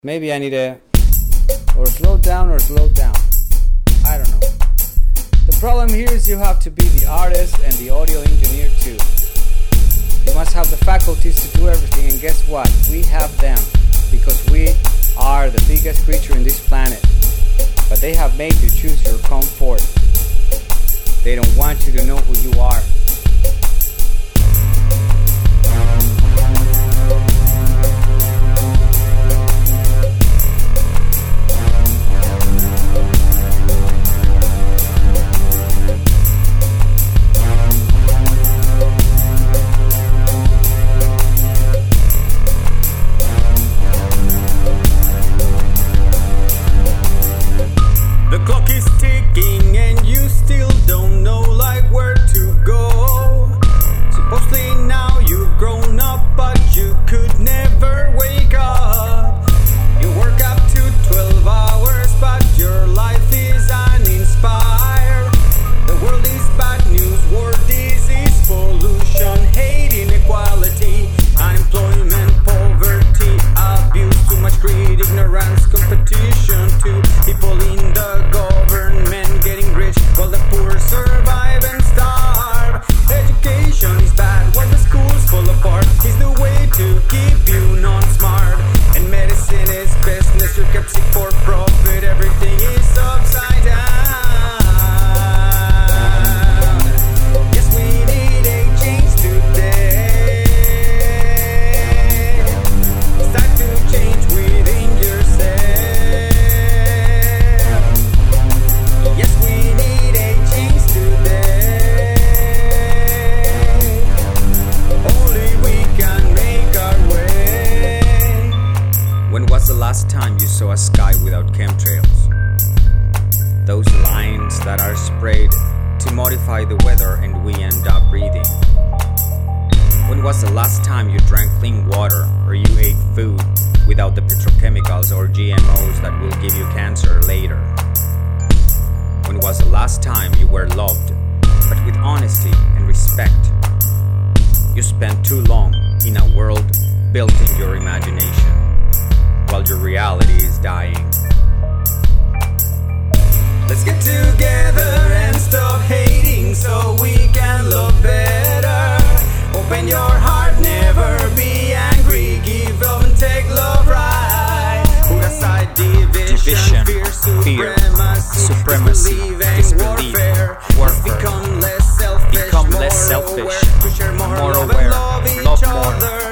Maybe I need to or slow down. I don't know. The problem here is you have to be the artist and the audio engineer too. You must have the faculties to do everything, and guess what? We have them because we are the biggest creature in this planet. But they have made you choose your comfort. They don't want you to know who you are. The clock is ticking and you still don't know like where to go. Supposedly now you've grown up, but you could never wake up. You work up to 12 hours, but your life is uninspired. The world is bad news, war, disease, pollution, hate, inequality, unemployment, poverty, abuse, too much greed, ignorance, competition, to people in the government getting rich while the poor survive and starve. Education is bad while the schools fall apart. Is the way to keep you non-smart. And medicine is business, you're kept sick for profit. Everything is upside down. Yes, we need a change today. It's time to change within yourself. Yes, we need a change today. Only we can make our way. When was the last time you saw a sky without chemtrails? Those lines that are sprayed to modify the weather and we end up breathing. When was the last time you drank clean water or you ate food without the petrochemicals or GMOs that will give you cancer later? When was the last time you were loved, but with honesty and respect? You spent too long in a world built in your imagination, while your reality is dying. Let's get together and stop hating so we can love better. Open your heart, never be angry. Give love and take love right. Put aside division, fear, supremacy, disbelief, warfare. Become less selfish, more aware, love more.